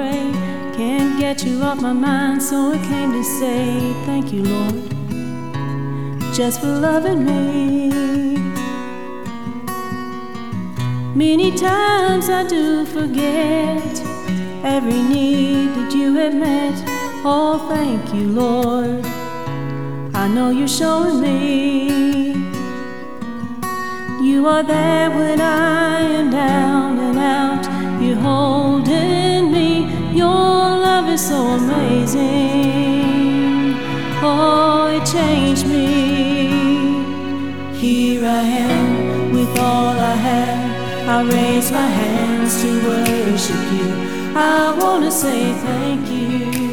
away. Can't get you off my mind, so I came to say thank you, Lord, just for loving me. Many times I do forget every need that you have met. Oh, thank you, Lord, I know you're showing me. You are there when I am down and out. You're holding me. Your love is so amazing. Oh, it changed me. Here I am with all I have. I raise my hands to worship you. I want to say thank you.